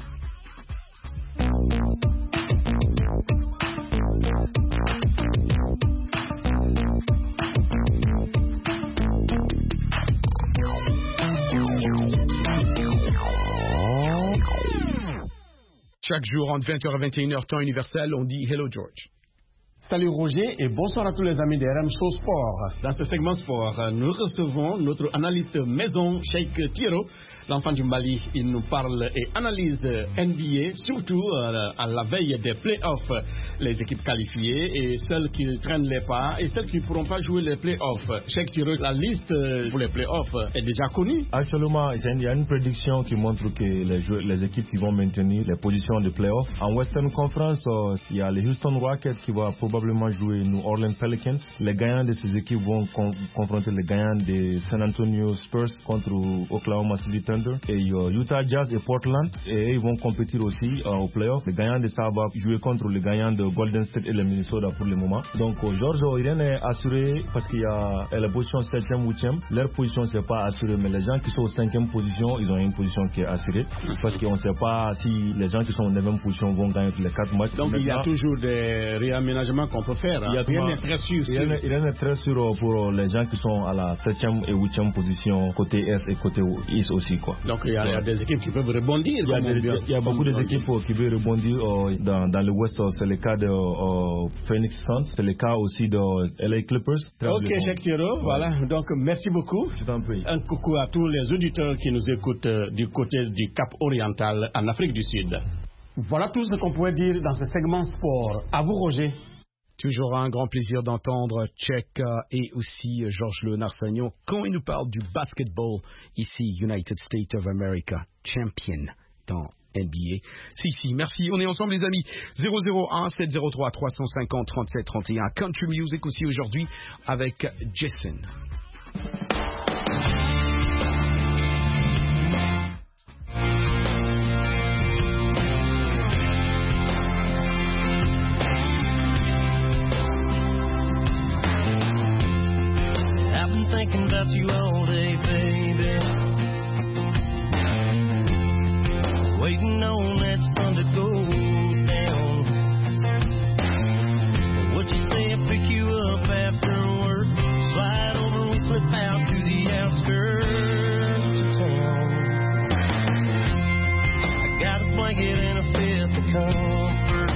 Chaque jour entre 20h et 21h, temps universel, on dit Hello George. Salut Roger et bonsoir à tous les amis de RM Show Sport. Dans ce segment sport, nous recevons notre analyste maison, Cheikh Thiero, l'enfant du Mali. Il nous parle et analyse NBA, surtout à la veille des playoffs, les équipes qualifiées et celles qui traînent les pas et celles qui ne pourront pas jouer les playoffs. Cheikh Thiero, la liste pour les playoffs est déjà connue. Actuellement, il y a une prédiction qui montre que les équipes qui vont maintenir les positions de playoffs. En Western Conference, il y a les Houston Rockets qui vont probablement jouer New Orleans Pelicans. Les gagnants de ces équipes vont confronter les gagnants de San Antonio Spurs contre Oklahoma City Thunder et Utah Jazz et Portland, et ils vont compétir aussi au playoff. Les gagnants de ça vont jouer contre les gagnants de Golden State et le Minnesota pour le moment. Donc Georges, rien n'est assuré parce qu'il y a la position 7e, 8e. Leur position c'est pas assurée, mais les gens qui sont aux 5e position, ils ont une position qui est assurée parce qu'on ne sait pas si les gens qui sont en 9e position vont gagner tous les 4 matchs. Donc il y a toujours des réaménagements qu'on peut faire. Hein. Rien n'est très sûr. Rien n'est très sûr pour les gens qui sont à la 7e et 8e position côté Est et côté Est aussi, quoi. Donc il y a des équipes qui peuvent rebondir. Il y a beaucoup d'équipes qui peuvent rebondir dans le Ouest. C'est le cas de Phoenix Suns, c'est le cas aussi de LA Clippers. Ok, Cheikh Thiero, voilà. Donc merci beaucoup. Je t'en prie. Un coucou à tous les auditeurs qui nous écoutent du côté du Cap Oriental en Afrique du Sud. Voilà tout ce qu'on pouvait dire dans ce segment sport. À vous, Roger. Toujours un grand plaisir d'entendre Cheikh et aussi Georges Léonard Sagnon quand il nous parle du basketball ici, United States of America, champion dans NBA. Si, merci. On est ensemble les amis. 001-703-350-3731. Country Music aussi aujourd'hui avec Jason. Thinking about you all day, baby. Waiting on that sun to go down. Would you say I pick you up after work? Slide over and slip out to the outskirts of town. I got a blanket and a fifth of comfort.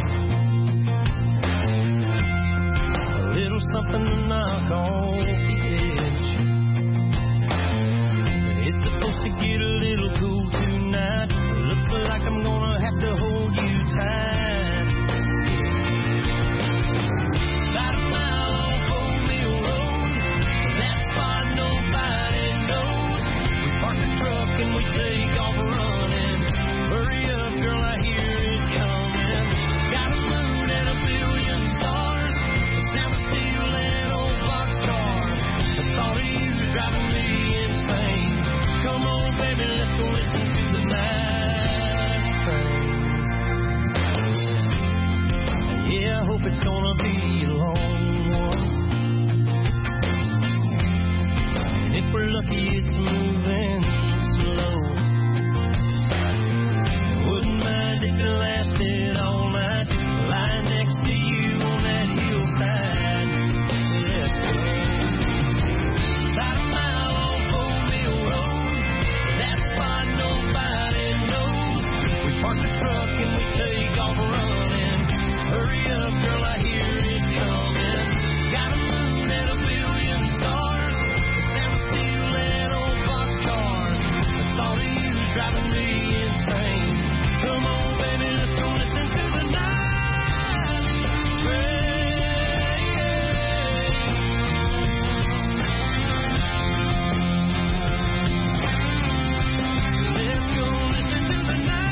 A little something to knock on the edge. lucky it's moving slow. Wouldn't mind if it lasted all night, lying next to you on that hillside. Let's go. About a mile on 4 Mill Road, that spot nobody knows. We park the truck and we take off running. Hurry up, girl, I hear it coming. Got a moon and a billion stars. Stand still that old boxcar. The thought of you driving me insane. Come on, baby, let's go listen to the night rain. Let's go listen to the night.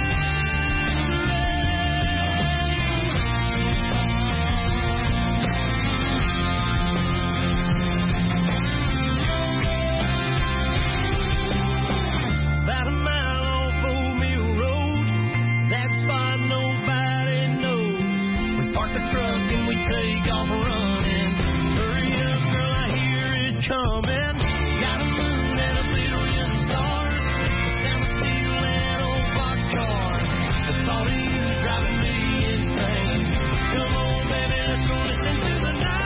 About a mile on 4 Mill Road, that spot nobody knows. We park the truck and we take off running. Hurry up, girl, I hear it coming. Got a moon and a billion stars. Stand still that old boxcar. The thought of you driving me insane. Come on, baby, let's go listen to the night.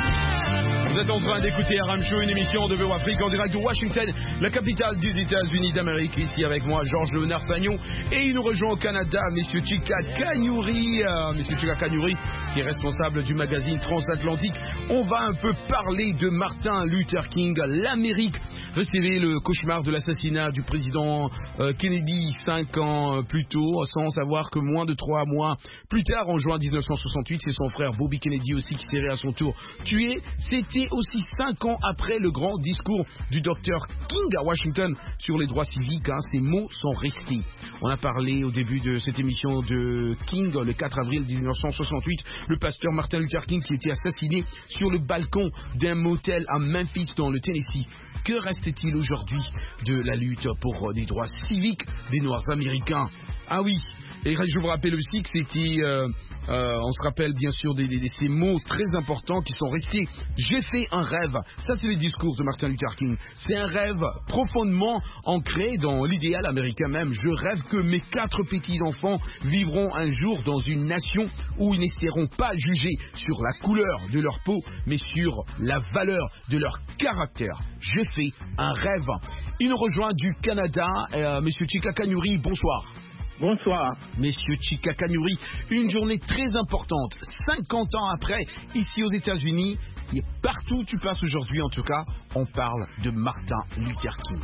Vous êtes en train d'écouter RM Show, une émission de VO Afrique en direct de Washington, la capitale des États-Unis d'Amérique. Ici avec moi, Georges Léonard Sagnon. Et il nous rejoint au Canada, Monsieur Chika Kanyuri. Monsieur Chika Kanyuri, qui est responsable du magazine Transatlantique. On va un peu parler de Martin Luther King. L'Amérique recevait le cauchemar de l'assassinat du président Kennedy 5 ans plus tôt, sans savoir que moins de 3 mois plus tard, en juin 1968, c'est son frère Bobby Kennedy aussi qui serait à son tour tué. C'était aussi 5 ans après le grand discours du Dr King à Washington sur les droits civiques. Ces mots sont restés. On a parlé au début de cette émission de King, le 4 avril 1968, le pasteur Martin Luther King qui était assassiné sur le balcon d'un motel à Memphis dans le Tennessee. Que reste-t-il aujourd'hui de la lutte pour les droits civiques des Noirs américains? Ah oui, et je vous rappelle aussi que c'était... on se rappelle bien sûr de ces mots très importants qui sont restés. J'ai fait un rêve. Ça, c'est le discours de Martin Luther King. C'est un rêve profondément ancré dans l'idéal américain même. Je rêve que mes 4 petits-enfants vivront un jour dans une nation où ils ne seront pas jugés sur la couleur de leur peau, mais sur la valeur de leur caractère. J'ai fait un rêve. Il nous rejoint du Canada. Monsieur Chika Kanyuri, bonsoir. Bonsoir. Messieurs Chika Kanyuri, une journée très importante, 50 ans après, ici aux États-Unis, et partout où tu passes aujourd'hui en tout cas, on parle de Martin Luther King.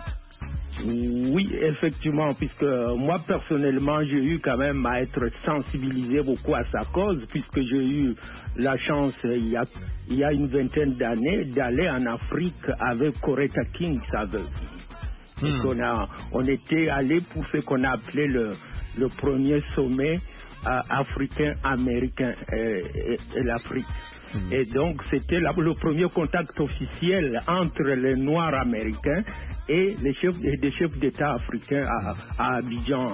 Oui, effectivement, puisque moi personnellement, j'ai eu quand même à être sensibilisé beaucoup à sa cause, puisque j'ai eu la chance, il y a une vingtaine d'années, d'aller en Afrique avec Coretta King, sa veuve. On était allé pour ce qu'on a appelé le premier sommet africain-américain et l'Afrique. Et donc c'était le premier contact officiel entre les Noirs américains et les chefs d'État africains à Abidjan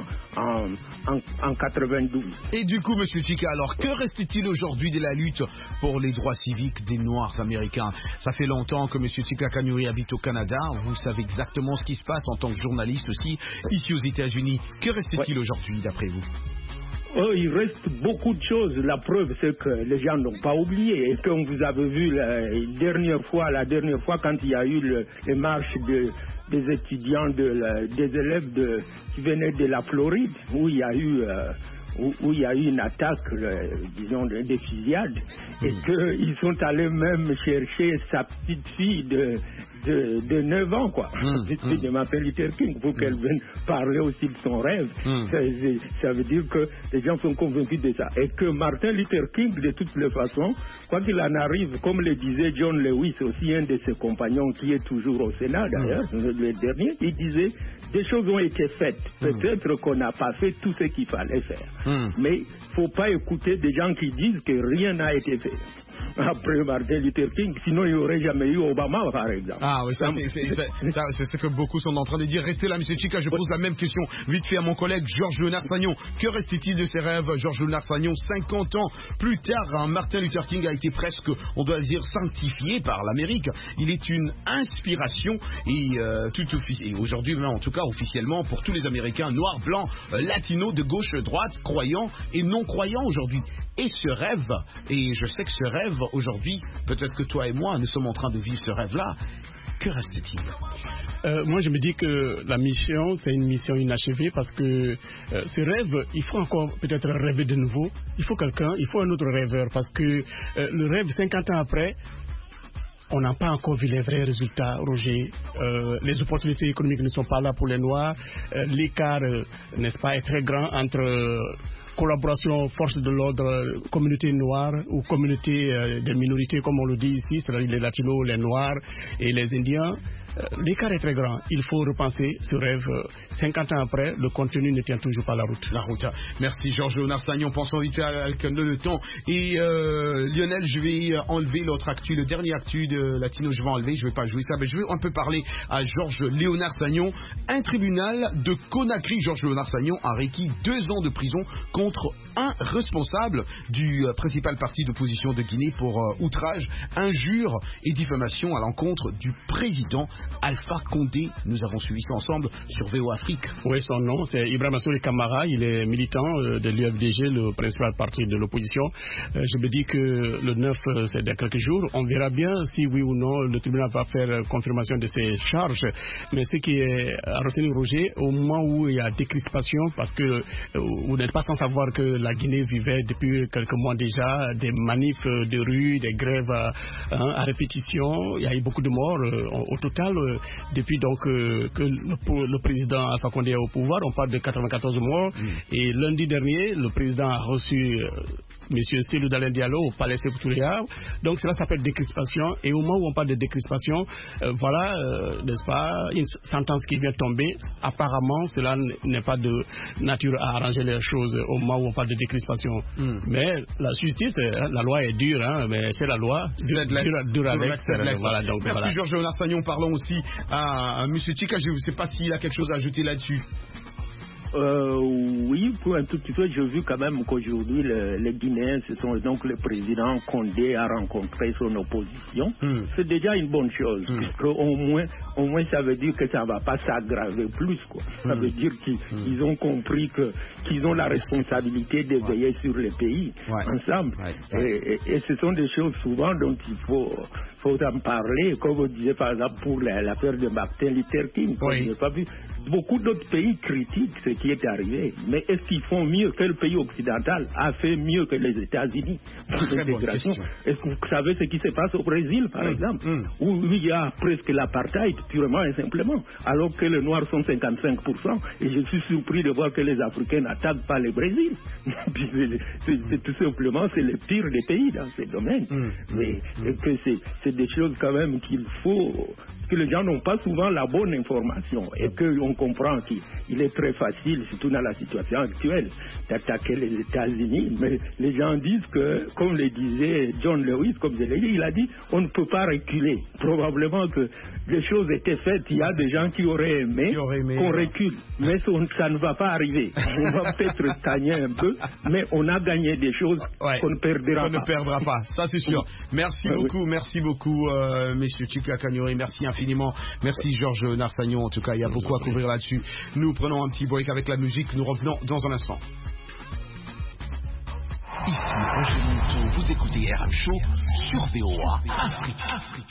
en 92. Et du coup, Monsieur Chika, alors que reste-t-il aujourd'hui de la lutte pour les droits civiques des Noirs américains? Ça fait longtemps que Monsieur Chika Kanyuri habite au Canada. Vous savez exactement ce qui se passe en tant que journaliste aussi ici aux États-Unis. Que reste-t-il aujourd'hui d'après vous? Oh, il reste beaucoup de choses. La preuve, c'est que les gens n'ont pas oublié. Et comme vous avez vu la dernière fois quand il y a eu les marches des étudiants, des élèves qui venaient de la Floride, où il y a eu une attaque, disons, des fusillades, et qu'ils sont allés même chercher sa petite fille de 9 ans, quoi. Petite fille de Martin Luther King, pour qu'elle vienne parler aussi de son rêve. Ça veut dire que les gens sont convaincus de ça. Et que Martin Luther King, de toutes les façons, quoi qu'il en arrive, comme le disait John Lewis, aussi un de ses compagnons qui est toujours au Sénat d'ailleurs, le dernier, il disait, des choses ont été faites. Peut-être qu'on n'a pas fait tout ce qu'il fallait faire. Mais il ne faut pas écouter des gens qui disent que rien n'a été fait. après Martin Luther King. Sinon, il n'y aurait jamais eu Obama, par exemple. Ah oui, c'est ce que beaucoup sont en train de dire. Restez là, M. Chika, je pose la même question vite fait à mon collègue Georges Léonard Sagnon. Que reste-t-il de ses rêves, Georges Léonard Sagnon? 50 ans plus tard, Martin Luther King a été presque, on doit dire, sanctifié par l'Amérique. Il est une inspiration et aujourd'hui, en tout cas officiellement, pour tous les Américains, noirs, blancs, latinos, de gauche, droite, croyants et non croyants aujourd'hui. Et ce rêve, et je sais que ce rêve aujourd'hui, peut-être que toi et moi, nous sommes en train de vivre ce rêve-là. Que reste-t-il? Moi, je me dis que la mission, c'est une mission inachevée parce que ce rêve, il faut encore peut-être rêver de nouveau. Il faut un autre rêveur parce que le rêve, 50 ans après, on n'a pas encore vu les vrais résultats, Roger. Les opportunités économiques ne sont pas là pour les Noirs. L'écart, n'est-ce pas, est très grand entre collaboration, force de l'ordre, communauté noire ou communauté des minorités, comme on le dit ici, c'est-à-dire les Latinos, les Noirs et les Indiens. L'écart est très grand. Il faut repenser ce rêve. 50 ans après, le contenu ne tient toujours pas la route. Merci Georges Léonard Sagnon. Pensons vite à le temps. Et Lionel, je vais enlever l'autre actu, le dernier actu de Latino. Je vais enlever, je ne vais pas jouer ça, mais je vais un peu parler à Georges Léonard Sagnon. Un tribunal de Conakry, Georges Léonard Sagnon, a requis 2 ans de prison contre un responsable du principal parti d'opposition de Guinée pour outrage, injure et diffamation à l'encontre du président Alpha Condé. Nous avons suivi ça ensemble sur VO Afrique. Oui, son nom, c'est Ibrahima Souli Kamara. Il est militant de l'UFDG, le principal parti de l'opposition. Je me dis que le 9, c'est dans quelques jours. On verra bien si oui ou non le tribunal va faire confirmation de ses charges. Mais ce qui est à retenir, Roger, au moment où il y a décrispation, parce que vous n'êtes pas sans savoir que la Guinée vivait depuis quelques mois déjà des manifs de rue, des grèves à répétition. Il y a eu beaucoup de morts au total. Depuis donc que le président Alpha Condé est au pouvoir, on parle de 94 morts. Et lundi dernier, le président a reçu M. Cellou Dalein Diallo au palais Sékou Touré. Donc cela s'appelle décrispation. Et au moment où on parle de décrispation, voilà, n'est-ce pas, une sentence qui vient tomber. Apparemment, cela n'est pas de nature à arranger les choses au moment où on parle de décrispation. Mais la justice, la loi est dure, mais c'est la loi. Dure à l'ex. Voilà, donc, merci voilà. Georges Léonard Sagnon. Parlons aussi à M. Chika. Je ne sais pas s'il a quelque chose à ajouter là-dessus. Oui, pour un tout petit peu, j'ai vu quand même qu'aujourd'hui, les Guinéens, ce sont donc le président Condé a rencontré son opposition. C'est déjà une bonne chose, puisque au moins, ça veut dire que ça ne va pas s'aggraver plus, quoi. Ça veut dire qu'ils ont compris qu'ils ont la responsabilité de veiller sur le pays ensemble. Et ce sont des choses souvent dont il faut en parler, comme vous disiez par exemple pour l'affaire de Martin Luther King. J'ai pas vu. Beaucoup d'autres pays critiquent ce qui est arrivé, mais est-ce qu'ils font mieux? Quel pays occidental a fait mieux que les États-Unis pour l'intégration? Est-ce que vous savez ce qui se passe au Brésil, par exemple, où il y a presque l'apartheid, purement et simplement, alors que les Noirs sont 55%, et je suis surpris de voir que les Africains n'attaquent pas le Brésil. C'est tout simplement, c'est le pire des pays dans ce domaine. Mais que c'est des choses quand même qu'il faut, que les gens n'ont pas souvent la bonne information, et qu'on comprend qu'il est très facile, surtout dans la situation actuelle, d'attaquer les États-Unis. Mais les gens disent que, comme le disait John Lewis, comme je l'ai dit, il a dit on ne peut pas reculer. Probablement que les choses étaient faites, il y a des gens qui auraient aimé qu'on recule, mais ça ne va pas arriver. On va peut-être stagner un peu, mais on a gagné des choses qu'on ne perdra pas. Ça c'est sûr. Merci beaucoup, Monsieur Chika Kanyori, merci infiniment. Merci Georges Léonard Sagnon, en tout cas il y a beaucoup à couvrir là-dessus. Nous prenons un petit break avec la musique, nous revenons dans un instant. Ici Roger Monteau, vous écoutez RM Show sur VOA Afrique.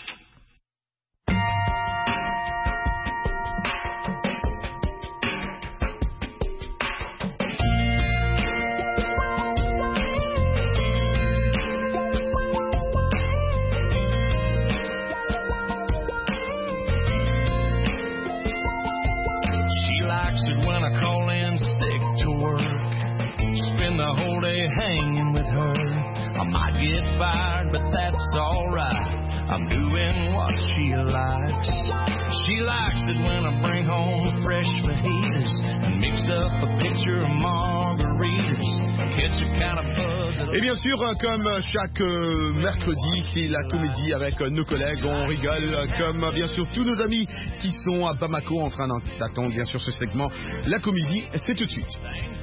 The whole day hanging with her. I might get fired, but that's alright. I'm doing what she likes. She likes it when I bring home fresh fajitas and mix up a pitcher of margaritas. Kids are kind of buzzed. Et bien sûr, comme chaque mercredi, c'est la comédie avec nos collègues. On rigole comme bien sûr tous nos amis qui sont à Bamako en train d'attendre bien sûr ce segment. La comédie, c'est tout de suite.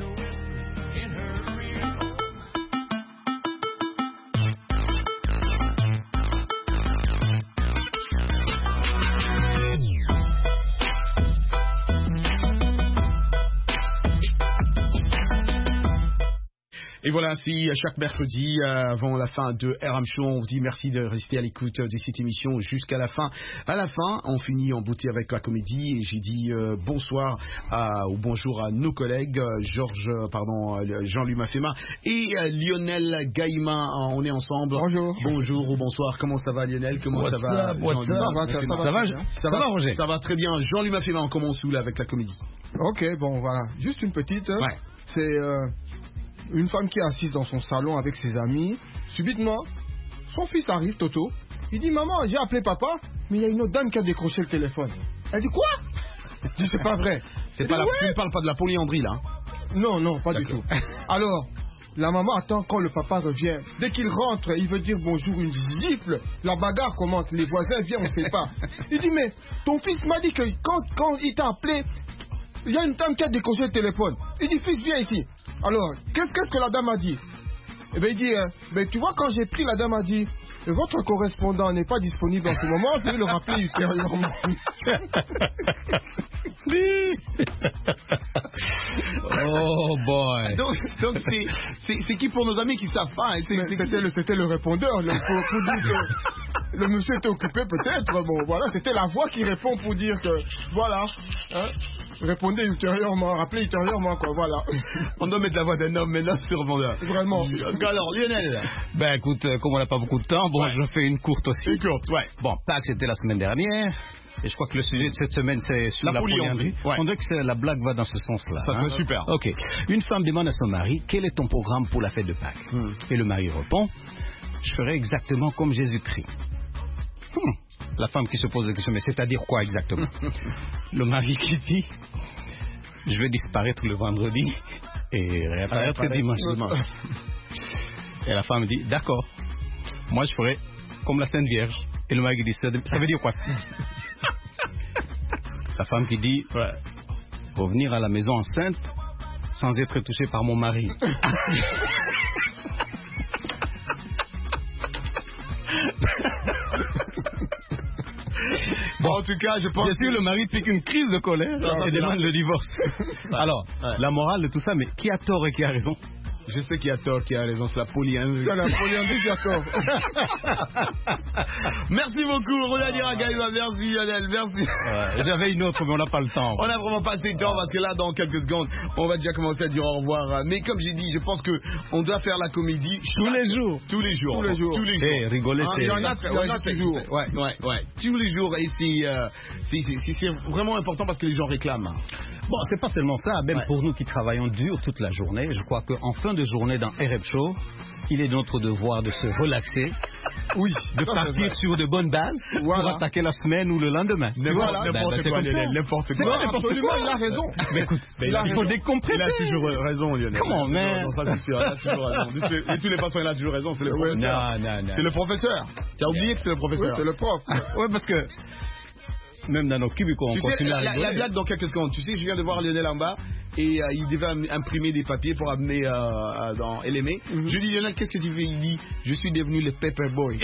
Et voilà, ainsi, chaque mercredi, avant la fin de RM Show, on vous dit merci de rester à l'écoute de cette émission jusqu'à la fin. À la fin, on finit en beauté avec la comédie et j'ai dit bonsoir ou bonjour à nos collègues, Jean-Louis Mafema et Lionel Gaïma. On est ensemble. Bonjour. Bonjour ou bonsoir. Comment ça va, Lionel? Comment ça va? Ça va, Roger? Ça va très bien. Jean-Louis Mafema, on commence où là avec la comédie? Ok, bon, voilà. Juste une petite. Ouais. C'est une femme qui est assise dans son salon avec ses amis. Subitement, son fils arrive, Toto. Il dit, maman, j'ai appelé papa, mais il y a une autre dame qui a décroché le téléphone. Elle dit, quoi? Je dis, c'est pas vrai. Tu ne parles pas de la polyandrie, là? Non, pas du tout. Alors, la maman attend quand le papa revient. Dès qu'il rentre, il veut dire bonjour, une gifle. La bagarre commence, les voisins viennent, on ne sait pas. Il dit, mais ton fils m'a dit que quand il t'a appelé, il y a une dame qui a décroché le téléphone. Il dit, fils, viens ici. Alors, qu'est-ce que la dame a dit? Eh bien, il dit, tu vois, quand j'ai pris, la dame a dit, votre correspondant n'est pas disponible en ce moment, je vais le rappeler ultérieurement. Oh boy. Donc c'est qui pour nos amis qui savent pas? Hein? C'était le répondeur. Pour dire que le monsieur était occupé peut-être. Bon, voilà, c'était la voix qui répond pour dire que voilà. Hein? Répondez ultérieurement, rappelez ultérieurement, quoi, voilà. On doit mettre la voix d'un homme maintenant sur répondeur. Vraiment. Alors, Lionel. Ben écoute, comme on n'a pas beaucoup de temps, bon, je fais une courte aussi. Une courte, ouais. Bon, Pâques, c'était la semaine dernière. Et je crois que le sujet de cette semaine, c'est sur la polyandrie. Ouais. On dirait que la blague va dans ce sens-là. Ça serait super. Ok. Une femme demande à son mari, quel est ton programme pour la fête de Pâques? Et le mari répond, je ferai exactement comme Jésus-Christ. La femme qui se pose la question, mais c'est-à-dire quoi exactement? Le mari qui dit, je vais disparaître le vendredi et réapparaître dimanche. Et la femme dit, d'accord, moi je ferai comme la Sainte Vierge. Et le mari dit, ça veut dire quoi ça? La femme qui dit, revenir à la maison enceinte sans être touchée par mon mari. Bon, en tout cas, je pense. Bien sûr, le mari pique une crise de colère et demande le divorce. Alors, la morale de tout ça, mais qui a tort et qui a raison? Je sais qui a tort, qui a raison, c'est la polyandrie. C'est la polyandrie qui a tort. Merci beaucoup, Roland Gaïma, merci Lionel, merci. J'avais une autre, mais on n'a pas le temps. On n'a vraiment pas assez de temps parce que là, dans quelques secondes, on va déjà commencer à dire au revoir. Mais comme j'ai dit, je pense qu'on doit faire la comédie tous les jours. Tous les jours. Hey, rigoler, c'est... Il y en a toujours. Ouais. Tous les jours. Et c'est vraiment important parce que les gens réclament. Bon, c'est pas seulement ça. Même pour nous qui travaillons dur toute la journée, je crois qu'en fin de journée dans RM Show, il est de notre devoir de se relaxer, de partir sur de bonnes bases pour attaquer la semaine ou le lendemain. N'importe quoi. Absolument, il a raison. Mais écoute, il faut décompresser. Il a toujours raison, Lionel. Comment, man? Ça, c'est sûr, il a toujours raison. De toutes les façons, il a toujours raison. C'est le professeur. Non. C'est le professeur. Tu as oublié que c'est le professeur. Oui, c'est le prof. Oui, parce que même dans nos cubicles, on continue à rigoler. La blague dans quelques secondes. Tu sais, je viens de voir Lionel en bas et il devait imprimer des papiers pour amener dans LMA. Je dis, Lionel, qu'est-ce que tu veux? Il dit, je suis devenu le paper boy.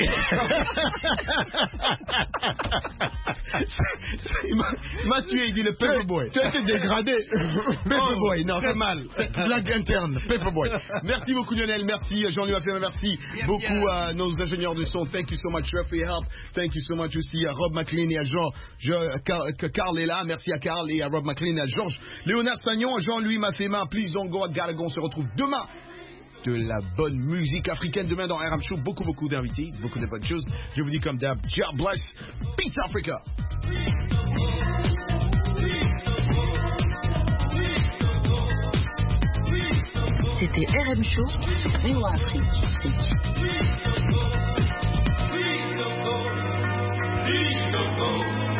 Il m'a tué, il dit le paper boy. Tu as été dégradé. Paper boy, non, c'est mal. Blague interne, paper boy. Merci beaucoup, Lionel. Merci, Jean-Louis Mafema. Merci beaucoup à nos ingénieurs de son. Thank you so much, for your help. Thank you so much aussi à Rob McLean et à Carl est là. Merci à Carl et à Rob McLean et à Georges Léonard Sagnon, Jean-Louis Mafema. Please don't go, I gotta go. On se retrouve demain. De la bonne musique africaine demain dans RM Show. Beaucoup d'invités, beaucoup de bonnes choses. Je vous dis comme d'hab, God bless. Peace Africa. C'était RM Show sur VOA Afrique. Dee-go-go.